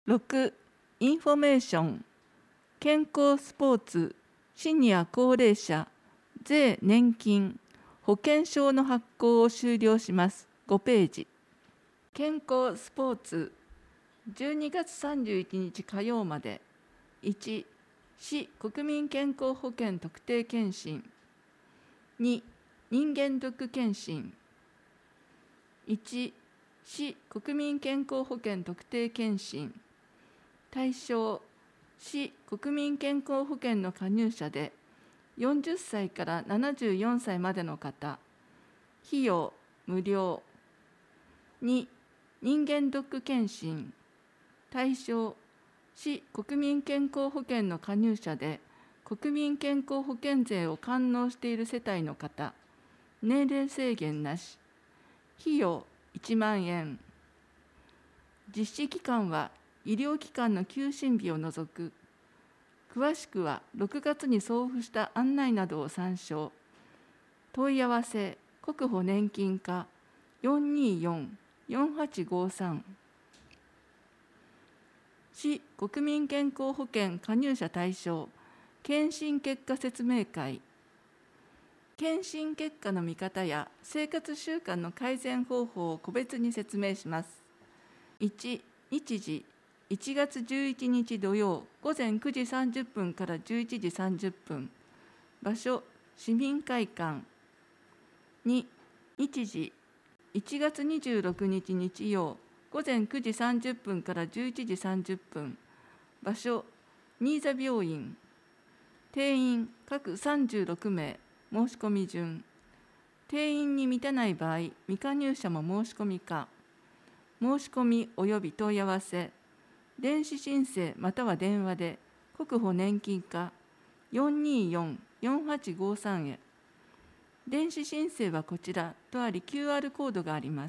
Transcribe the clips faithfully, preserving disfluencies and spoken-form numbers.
ろく. インフォメーション、健康スポーツ、シニア高齢者、税年金、保険証の発行を終了します。ごページ。健康スポーツ、じゅうにがつさんじゅういちにち火曜まで。いち. 市国民健康保険特定健診。に. 人間ドック健診。いち. 市国民健康保険特定健診。対象、市国民健康保険の加入者でよんじゅっさいからななじゅうよんさいまでの方。費用無料。に. 人間ドック健診。対象、市国民健康保険の加入者で国民健康保険税を完納している世帯の方。年齢制限なし。費用いちまんえん。実施期間は医療機関の休診日を除く。詳しくはろくがつに送付した案内などを参照。問い合わせ、国保年金課 よんによん よんはちごさん。市国民健康保険加入者対象、検診結果説明会。検診結果の見方や生活習慣の改善方法を個別に説明します。いち. 日時、いちがつじゅういちにち土曜ごぜんくじさんじゅっぷんからじゅういちじさんじゅっぷん。場所、市民会館。に. 日時、いちがつにじゅうろくにち日曜ごぜんくじさんじゅっぷんからじゅういちじさんじゅっぷん。場所、新座病院。定員各さんじゅうろくめい。申し込み順。定員に満たない場合、未加入者も申し込みか。申し込み及び問い合わせ、電子申請または電話で国保年金課 よんによん よんはちごさん へ。電子申請はこちらとあり キューアール コードがあります。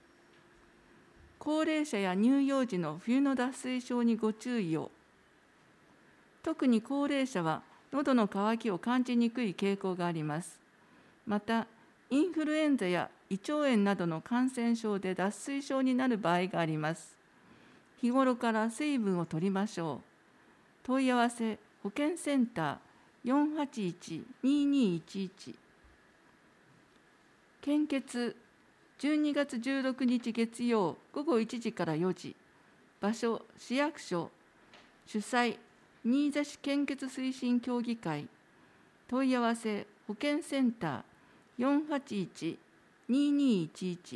高齢者や乳幼児の冬の脱水症にご注意を。特に高齢者は喉の渇きを感じにくい傾向があります。また、インフルエンザや胃腸炎などの感染症で脱水症になる場合があります。日頃から水分を取りましょう。問い合わせ、保健センター よんはちいち ににいちいち。献血、じゅうにがつじゅうろくにち月曜ごごいちじからよじ。場所、市役所。主催、新座市献血推進協議会。問い合わせ、保健センター よんはちいち ににいちいち。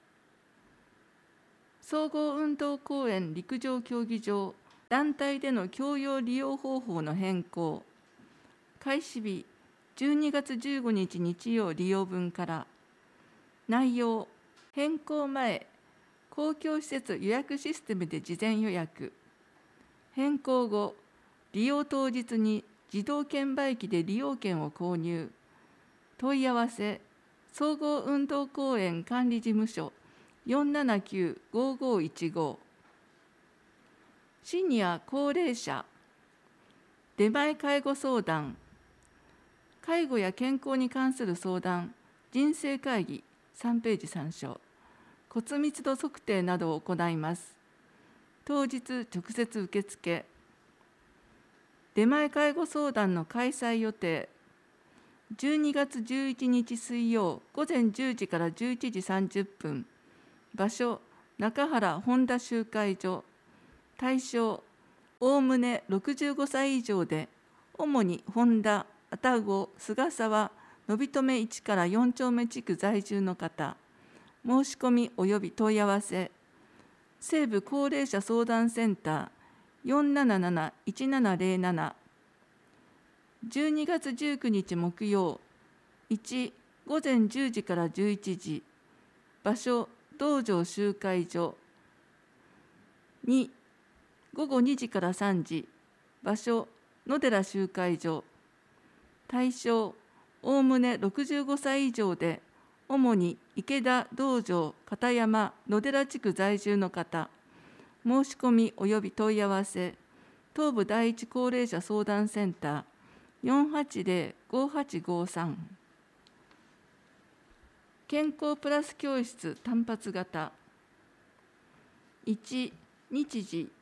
総合運動公園陸上競技場、団体での共用利用方法の変更。開始日、じゅうにがつじゅうごにち日曜利用分から。内容、変更前、公共施設予約システムで事前予約。変更後、利用当日に自動券売機で利用券を購入。問い合わせ、総合運動公園管理事務所 よんななきゅう ごごいちご。シニア高齢者、出前介護相談。介護や健康に関する相談、人生会議さんページ参照。骨密度測定などを行います。当日直接受付。出前介護相談の開催予定。じゅうにがつじゅういちにち水曜ごぜんじゅうじからじゅういちじさんじゅっぷん。場所、中原本田集会所。対象、おおむねろくじゅうごさい以上で、主に本田、愛宕、菅沢、のびとめいちからよん丁目地区在住の方。申し込み及び問い合わせ、西部高齢者相談センター よんなななな いちななぜろなな。じゅうにがつじゅうくにち木曜、いちごぜんじゅうじからじゅういちじ。場所、道場集会所。にごごにじからさんじ。場所、野寺集会所。対象、おおむねろくじゅうごさい以上で、主に池田、道場、片山、野寺地区在住の方。申し込み及び問い合わせ、東部第一高齢者相談センター よんはちぜろ ごはちごさん。健康プラス教室単発型。いち、日時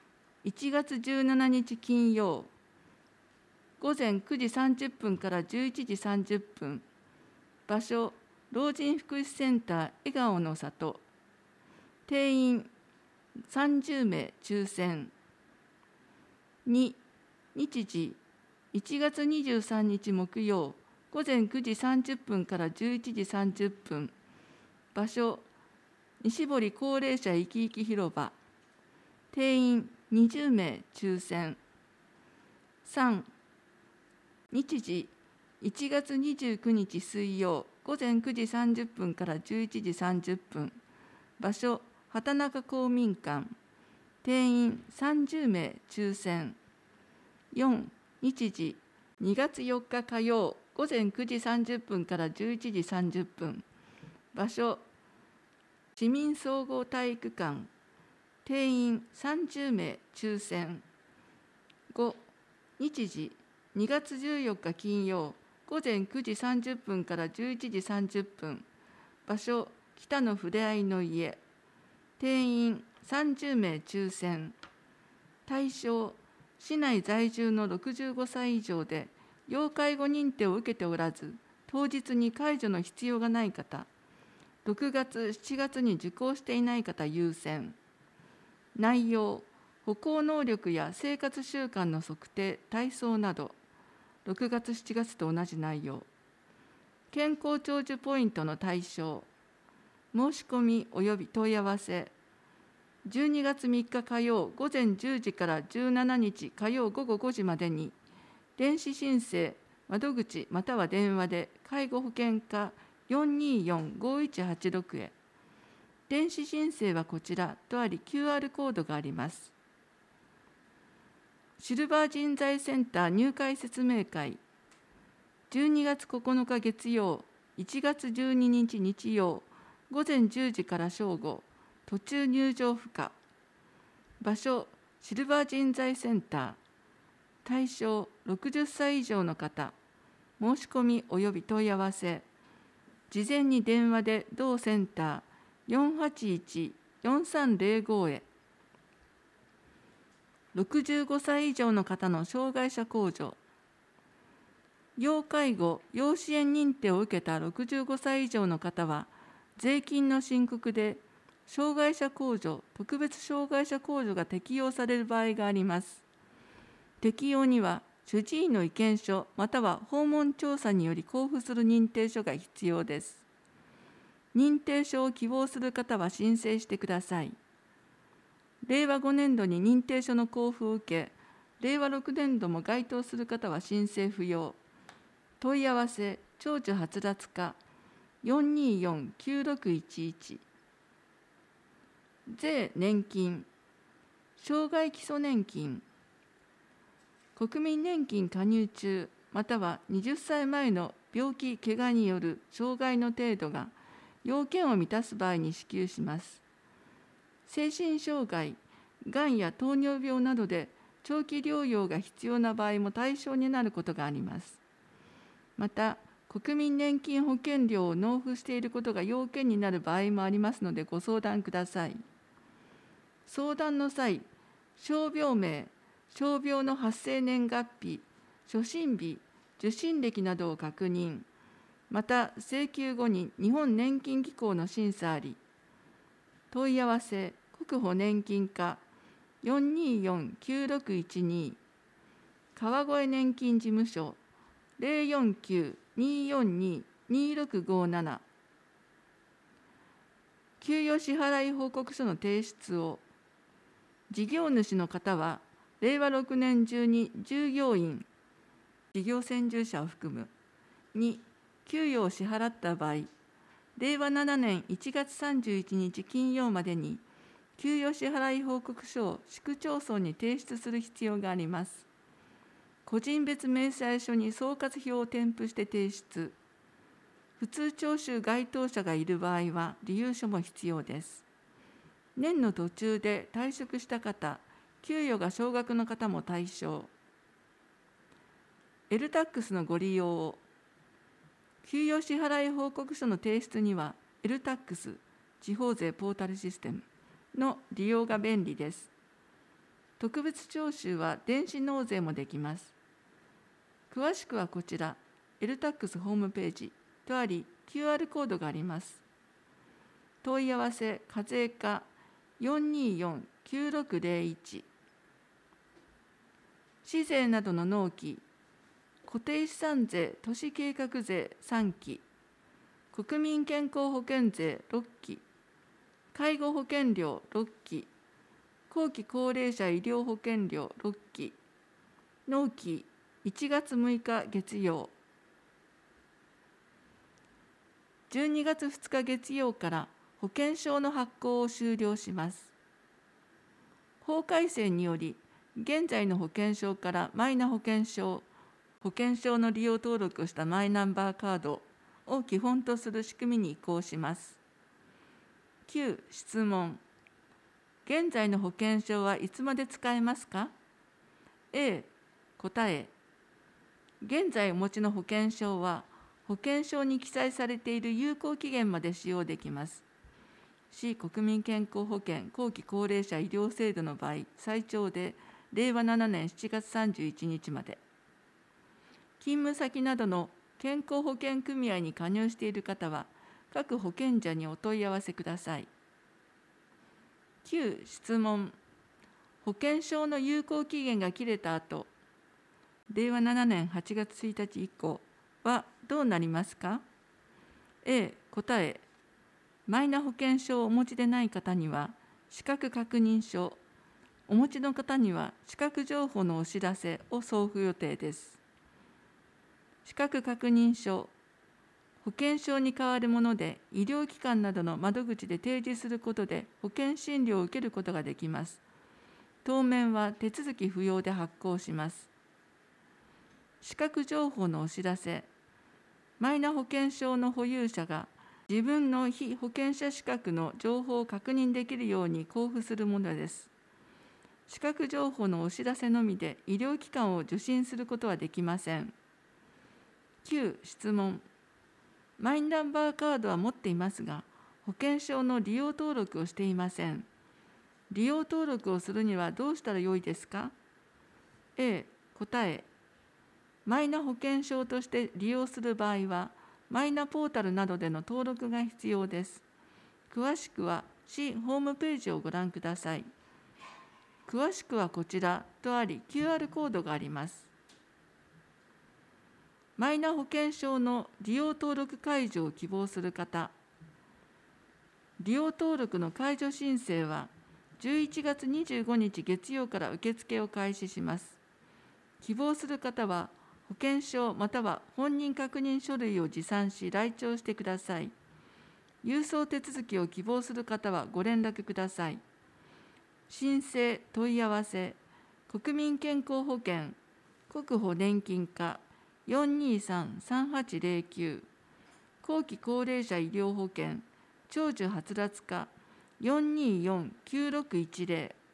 いちがつじゅうしちにち金曜、午前くじさんじゅっぷんからじゅういちじさんじゅっぷん、場所、老人福祉センター笑顔の里、定員さんじゅうめい抽選。に、日時、いちがつにじゅうさんにち木曜、午前くじさんじゅっぷんからじゅういちじさんじゅっぷん、場所、西堀高齢者いきいき広場、定員にじゅうめい抽選。さん、日時、いちがつにじゅうくにち水曜、午前くじさんじゅっぷんからじゅういちじさんじゅっぷん、場所、畑中公民館、定員さんじゅうめい抽選。よん、日時、にがつよっか火曜、午前くじさんじゅっぷんからじゅういちじさんじゅっぷん、場所、市民総合体育館、定員さんじゅうめい抽選。ご、日時、にがつじゅうよっか金曜、午前くじさんじゅっぷんからじゅういちじさんじゅっぷん、場所、北のふれあいの家、定員さんじゅうめい抽選。対象、市内在住のろくじゅうごさい以上で、要介護認定を受けておらず、当日に介助の必要がない方、ろくがつ、しちがつに受講していない方優先。内容、歩行能力や生活習慣の測定、体操など、ろくがつ、しちがつと同じ内容。健康長寿ポイントの対象、申し込み及び問い合わせ、じゅうにがつみっか火曜午前じゅうじからじゅうしちにち火曜午後ごじまでに、電子申請、窓口または電話で介護保険課 よんにーよんごいちはちろく へ。電子申請はこちらとあり キューアール コードがあります。シルバー人材センター入会説明会、じゅうにがつここのか月曜、いちがつじゅうににち日曜、午前じゅうじから正午、途中入場不可。場所、シルバー人材センター。対象、ろくじゅっさい以上の方。申し込み及び問い合わせ。事前に電話で同センター よんはちいちよんさんぜろご へ。ろくじゅうごさい以上の方の障害者控除。要介護・要支援認定を受けたろくじゅうごさい以上の方は、税金の申告で障害者控除、特別障害者控除が適用される場合があります。適用には、主治医の意見書または訪問調査により交付する認定書が必要です。認定書を希望する方は申請してください。れいわごねんどに認定書の交付を受け、れいわろくねんども該当する方は申請不要。問い合わせ、長寿はつらつ課 よんにーよんきゅうろくいちいち。税・年金、障害基礎年金、国民年金加入中、またははたちまえの病気・怪我による障害の程度が要件を満たす場合に支給します。精神障害、がんや糖尿病などで長期療養が必要な場合も対象になることがあります。また、国民年金保険料を納付していることが要件になる場合もありますのでご相談ください。相談の際、傷病名、傷病の発生年月日、初診日、受診歴などを確認、また請求後に日本年金機構の審査あり、問い合わせ、国保年金課 よんにーよんきゅうろくいちに、川越年金事務所 ゼロよんきゅうにーよんにーにーろくごなな、給与支払い報告書の提出を、事業主の方は、れいわろくねん中に従業員、事業専従者を含む。に、給与を支払った場合、れいわななねんいちがつさんじゅういちにち金曜までに、給与支払い報告書を市区町村に提出する必要があります。個人別明細書に総括表を添付して提出。普通徴収該当者がいる場合は、理由書も必要です。年の途中で退職した方、給与が少額の方も対象。エルタックス のご利用を。給与支払い報告書の提出には、エルタックス 地方税ポータルシステムの利用が便利です。 特別徴収は電子納税もできます。詳しくはこちら、エルタックス ホームページとあり、キューアール コードがあります。問い合わせ課税課 よんにーよんきゅうろくゼロいち。市税などの納期、固定資産税都市計画税さんき、国民健康保険税ろっき、介護保険料ろっき、後期高齢者医療保険料ろっき、納期いちがつむいか月曜、じゅうにがつふつか月曜から保険証の発行を終了します。法改正により、現在の保険証からマイナ保険証、保険証の利用登録をしたマイナンバーカードを基本とする仕組みに移行します。きゅう、質問。現在の保険証はいつまで使えますか？ A、答え。現在お持ちの保険証は、保険証に記載されている有効期限まで使用できます。市国民健康保険後期高齢者医療制度の場合、最長でれいわななねんしちがつさんじゅういちにちまで。勤務先などの健康保険組合に加入している方は、各保険者にお問い合わせください。きゅう、質問。保険証の有効期限が切れた後、れいわななねんはちがつついたち以降はどうなりますか？ A、答え。マイナ保険証をお持ちでない方には、資格確認書、お持ちの方には資格情報のお知らせを送付予定です。資格確認書、保険証に代わるもので、医療機関などの窓口で提示することで保険診療を受けることができます。当面は手続き不要で発行します。資格情報のお知らせ、マイナ保険証の保有者が自分の被保険者資格の情報を確認できるように交付するものです。資格情報のお知らせのみで医療機関を受診することはできません。きゅう、質問。マイナンバーカードは持っていますが、保険証の利用登録をしていません。利用登録をするにはどうしたらよいですか？ A、答え。マイナ保険証として利用する場合は、マイナポータルなどでの登録が必要です。詳しくは市ホームページをご覧ください。詳しくはこちらとあり、キューアール コードがあります。マイナ保険証の利用登録解除を希望する方、利用登録の解除申請はじゅういちがつにじゅうごにち月曜から受付を開始します。希望する方は、保険証または本人確認書類を持参し来庁してください。郵送手続きを希望する方はご連絡ください。申請問い合わせ、国民健康保険国保年金課 よんにーさんさんはちゼロきゅう、後期高齢者医療保険長寿はつらつ課 よんにーよんきゅうろくいちゼロ